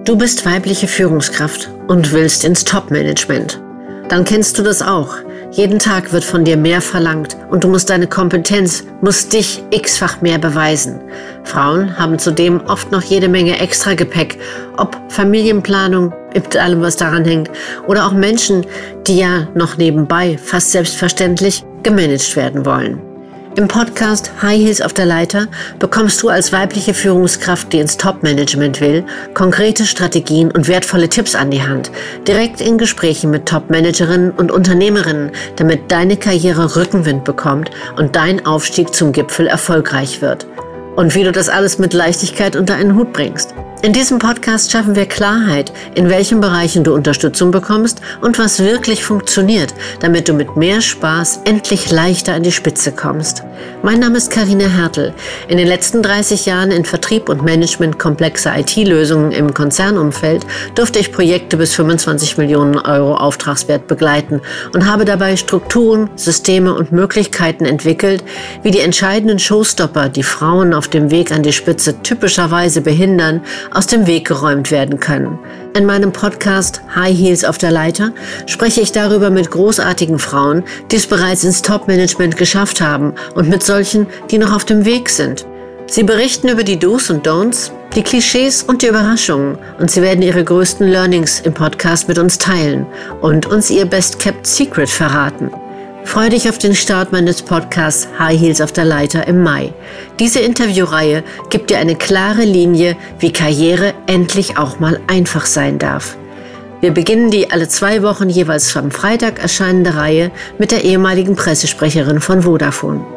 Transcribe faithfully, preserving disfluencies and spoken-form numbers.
Du bist weibliche Führungskraft und willst ins Top-Management. Dann kennst du das auch. Jeden Tag wird von dir mehr verlangt und du musst deine Kompetenz, musst dich x-fach mehr beweisen. Frauen haben zudem oft noch jede Menge Extragepäck, ob Familienplanung, mit allem, was daran hängt, oder auch Menschen, die ja noch nebenbei, fast selbstverständlich, gemanagt werden wollen. Im Podcast High Heels auf der Leiter bekommst du als weibliche Führungskraft, die ins Top-Management will, konkrete Strategien und wertvolle Tipps an die Hand, direkt in Gesprächen mit Top-Managerinnen und Unternehmerinnen, damit deine Karriere Rückenwind bekommt und dein Aufstieg zum Gipfel erfolgreich wird. Und wie du das alles mit Leichtigkeit unter einen Hut bringst. In diesem Podcast schaffen wir Klarheit, in welchen Bereichen du Unterstützung bekommst und was wirklich funktioniert, damit du mit mehr Spaß endlich leichter an die Spitze kommst. Mein Name ist Carina Hertel. In den letzten dreißig Jahren in Vertrieb und Management komplexer I T-Lösungen im Konzernumfeld durfte ich Projekte bis fünfundzwanzig Millionen Euro Auftragswert begleiten und habe dabei Strukturen, Systeme und Möglichkeiten entwickelt, wie die entscheidenden Showstopper, die Frauen auf dem Weg an die Spitze typischerweise behindern, aus dem Weg geräumt werden können. In meinem Podcast High Heels auf der Leiter spreche ich darüber mit großartigen Frauen, die es bereits ins Top-Management geschafft haben und mit solchen, die noch auf dem Weg sind. Sie berichten über die Do's und Don'ts, die Klischees und die Überraschungen und sie werden ihre größten Learnings im Podcast mit uns teilen und uns ihr Best-Kept Secret verraten. Freue dich auf den Start meines Podcasts High Heels auf der Leiter im Mai. Diese Interviewreihe gibt dir eine klare Linie, wie Karriere endlich auch mal einfach sein darf. Wir beginnen die alle zwei Wochen jeweils am Freitag erscheinende Reihe mit der ehemaligen Pressesprecherin von Vodafone.